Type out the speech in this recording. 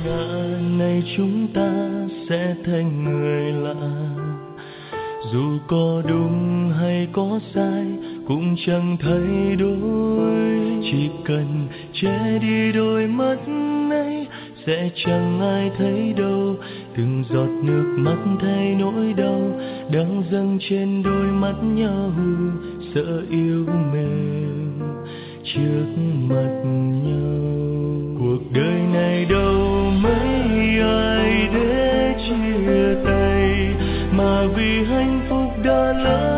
ngã này chúng ta sẽ thành người lạ. Dù có đúng hay có sai cũng chẳng thay đổi, chỉ cần che đi đôi mắt ấy sẽ chẳng ai thấy đâu. Từng giọt nước mắt thay nỗi đau đang dâng trên đôi mắt nhau, sợ yêu mềm trước mặt nhau. Cuộc đời này đâu mấy ai để chia tay, mà vì hạnh phúc đã lỡ